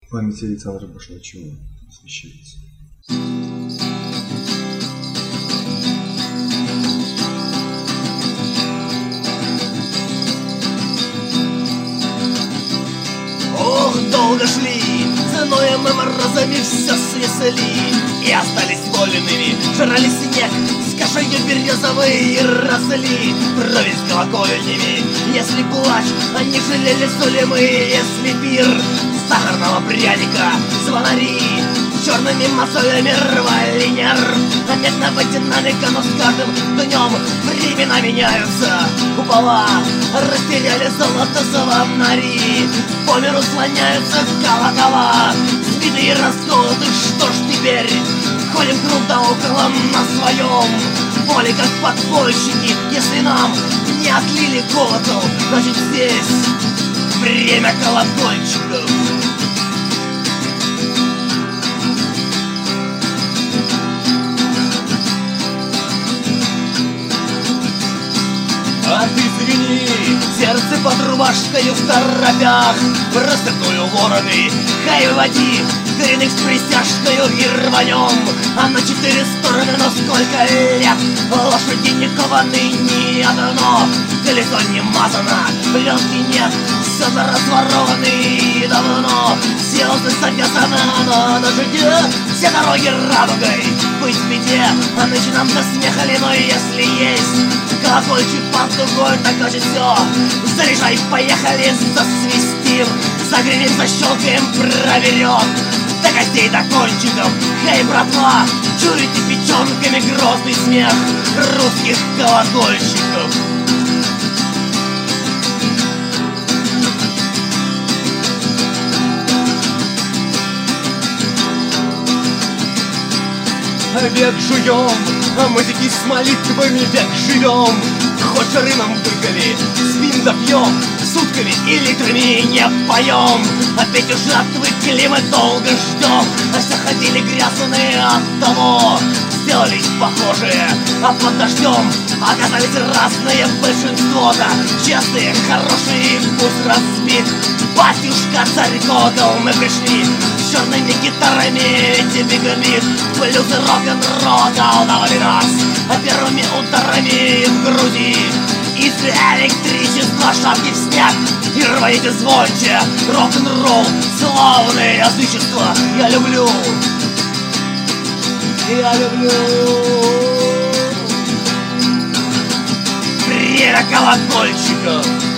Память Александра Башмачева освещается. Ох, долго шли, ценой мы морозами все снесли, и остались вольными, жрали снег, с кашею березовые росли, брови с колокольнями. Если плач, они жалели соли мы, если пир, сахарного пряника, звонари, черными мозолями рвали нерв. Медного динамика, но с каждым днем времена меняются. Купола растеряли золото звонари, по миру слоняются колокола, сбитые расколоты. Что ж теперь? Ходим круг да около на своем поле, как подпольщики. Если нам не отлили колокол, значит здесь время колокольчиков. А ты извини, сердце под рубашкою в торопях, рассыпную вороны, хай води, коренных с присяжкою и рванем. А на 4 стороны, но сколько лет лошади не кованы ни одно, колесо не мазано, пленки нет, седла разворованы давно, силы завязаны на жиде, все дороги радугой. Быть в беде, а нынче нам до смеха ли, но если есть колокольчик под дугой, так значит все. Заряжай, поехали, засвистим, загремим, защелкаем, проверем. До костей, до кончиков, хей, братва, чуете печенками грозный смех русских колокольчиков. Век жуем, а музыки с молитвами век живем. Хоть жары нам выколи, спим да пьем, сутками и литрами не поем. Опять уже отвыкли, мы долго ждем, а все ходили грязные от того. Сделались похожие, а под дождем оказались разные большинство-то. Честные, хорошие, вкус разбит. Батюшка царь колокол, мы пришли с черными гитарами, дебигами, блюз и рок-н-ролл колдовали нас, а первыми ударами в груди из электричества шапки в снег. И рваните звонче рок-н-ролл, славное язычество. Я люблю время колокольчиков.